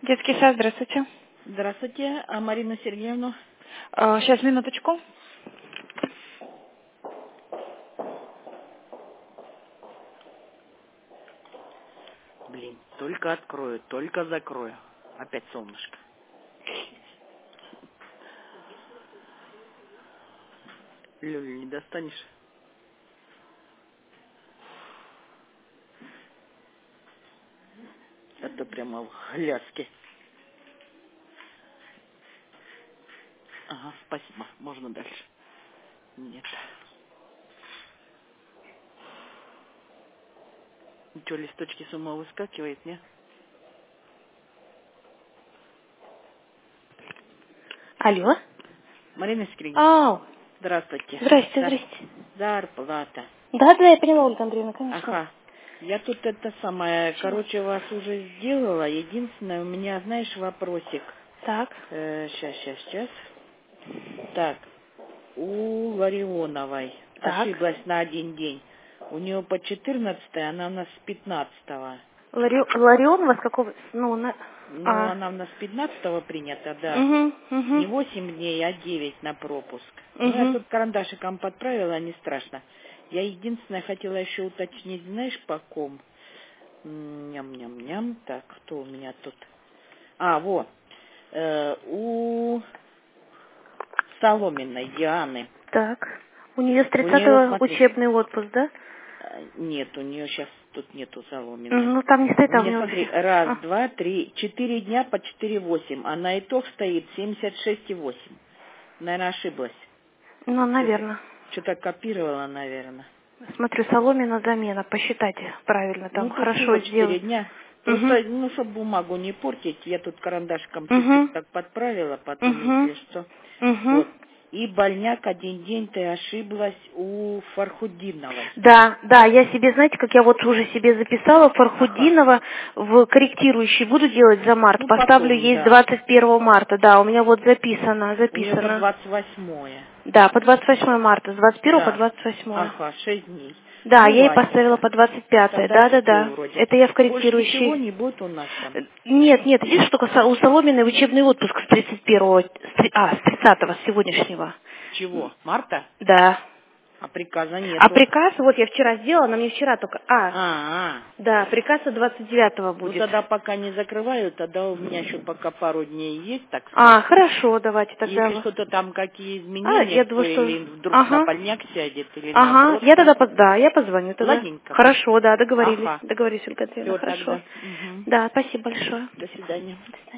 Детский сад, здравствуйте. Здравствуйте, а Марину Сергеевну? Сейчас, минуточку. Блин, только открою, только закрою. Опять солнышко. Люлю не достанешь? А то прямо в хляске. Ага, спасибо. Можно дальше? Нет. Ничего, листочки с ума выскакивает, не? Алло. Марина Сергеевна, Ау. здравствуйте. Здрасте, здрасте. Зарплата. Да, я поняла, Ольга Андреевна, конечно. Ага. Я тут это самое, короче, вас уже сделала. Единственное, у меня, знаешь, вопросик. Так. Сейчас. Так, у Ларионовой Так. ошиблась на один день. У нее по 14, она у нас с 15-го. Ларион у вас какого? Ну, она у нас с 15-го принята, да. Угу. Не 8 дней, а 9 на пропуск. Ну, я Угу. тут карандашиком подправила, не страшно. Я единственное хотела еще уточнить, знаешь, по ком? Ням-ням-ням. Так, кто у меня тут? Вот. У Соломенной Дианы. Так. У нее с У нее, 30-го смотри, учебный отпуск, да? нет, у нее сейчас тут нету Соломенной. Ну, там не стоит, У а у меня, меня смотри, вообще. раз, два, три, 4 дня по 4,8, а на итог стоит 76,8. Наверное, ошиблась. Ну, наверное. Что-то копировала, наверное. Смотрю, соломина замена. Посчитайте правильно, там Ну, тут хорошо всего 4 сделать. дня. Угу. Просто, чтобы бумагу не портить, я тут карандашиком Угу. чуть-чуть так подправила, потом, Угу. если что. Угу. Вот. И больняк один день ты ошиблась у Фархудиновой. Да, я себе, знаете, как я вот уже себе записала, Ага. Фархудинова в корректирующий буду делать за март, Ну, поставлю потом, ей с да. 21 марта, да, у меня вот записано. У нее по 28-е. Да, по 28 марта, с 21 по Да. 28. Ага, 6 дней. Да, Ну, я ей поставила ладненько. по 25. Тогда все Да. вроде. Это я в Больше ничего корректирующий. не будет у нас там. Нет, видишь, только у Соломиной учебный отпуск с 31-го, с 30-го, с сегодняшнего. Чего? Марта? Да. А приказа А нету. приказ, вот я вчера сделала, она мне вчера только... А. Да, приказ от 29-го Ну, будет. тогда пока не закрываю, тогда у меня еще пока пару дней есть, так сказать. Хорошо, давайте Если тогда. что-то там, какие изменения, Я кто думаю, что... или вдруг на Ага, больняк сядет, или наоборот, я то тогда, я позвоню тогда. ладненько. Хорошо, да, договорились. Ага. Договорились, Ольга Андреевна, Все хорошо. тогда. Угу. Да, спасибо большое. До свидания.